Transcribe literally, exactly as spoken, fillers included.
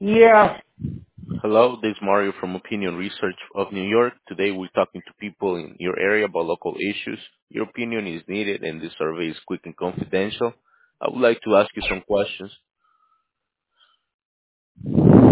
Yeah. Hello, this is Mario from Opinion Research of New York. Today we're talking to people in your area about local issues. Your opinion is needed and this survey is quick and confidential. I would like to ask you some questions.